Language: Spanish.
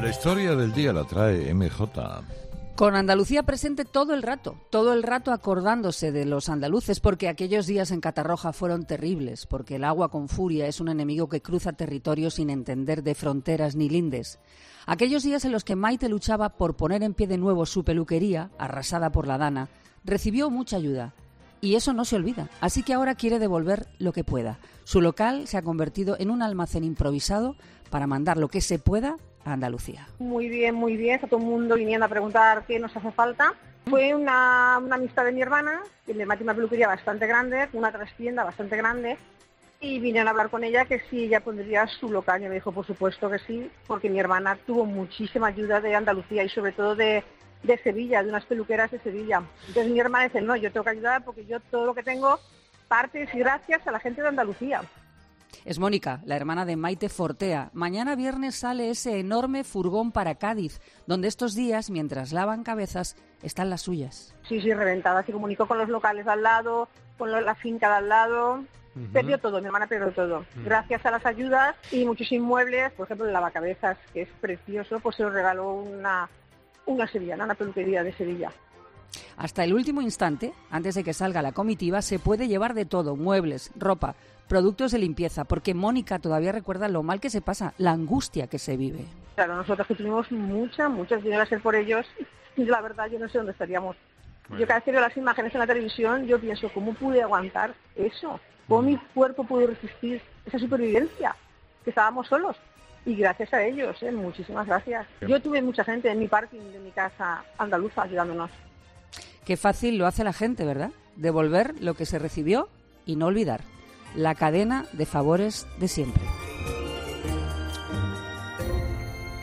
La historia del día la trae MJ. Con Andalucía presente todo el rato acordándose de los andaluces, porque aquellos días en Catarroja fueron terribles, porque el agua con furia es un enemigo que cruza territorios sin entender de fronteras ni lindes. Aquellos días en los que Maite luchaba por poner en pie de nuevo su peluquería, arrasada por la Dana, recibió mucha ayuda. Y eso no se olvida, así que ahora quiere devolver lo que pueda. Su local se ha convertido en un almacén improvisado para mandar lo que se pueda a Andalucía. Muy bien, está todo el mundo viniendo a preguntar qué nos hace falta. Fue una amistad de mi hermana, que le metió una peluquería bastante grande, una trastienda bastante grande, y vinieron a hablar con ella que si ella pondría su local. Y me dijo, por supuesto que sí, porque mi hermana tuvo muchísima ayuda de Andalucía y sobre todo de Sevilla, de unas peluqueras de Sevilla. Entonces mi hermana dice, no, yo tengo que ayudar porque yo todo lo que tengo parte y gracias a la gente de Andalucía. Es Mónica, la hermana de Maite Fortea. Mañana viernes sale ese enorme furgón para Cádiz, donde estos días, mientras lavan cabezas, están las suyas. Sí, reventada. Se comunicó con los locales de al lado, con la finca de al lado. Perdió todo, mi hermana perdió todo. Gracias a las ayudas y muchos inmuebles, por ejemplo el lavacabezas, que es precioso, pues se lo regaló una sevillana, una peluquería de Sevilla. Hasta el último instante, antes de que salga la comitiva, se puede llevar de todo, muebles, ropa, productos de limpieza, porque Mónica todavía recuerda lo mal que se pasa, la angustia que se vive. Claro, nosotros que tuvimos muchas dinero a ser por ellos, y la verdad yo no sé dónde estaríamos. Bueno. Yo cada vez que veo las imágenes en la televisión, yo pienso, ¿cómo pude aguantar eso? ¿Cómo mi cuerpo pudo resistir esa supervivencia? Que estábamos solos. Y gracias a ellos, muchísimas gracias. Yo tuve mucha gente en mi parking de mi casa andaluza ayudándonos. Qué fácil lo hace la gente, ¿verdad? Devolver lo que se recibió y no olvidar. La cadena de favores de siempre.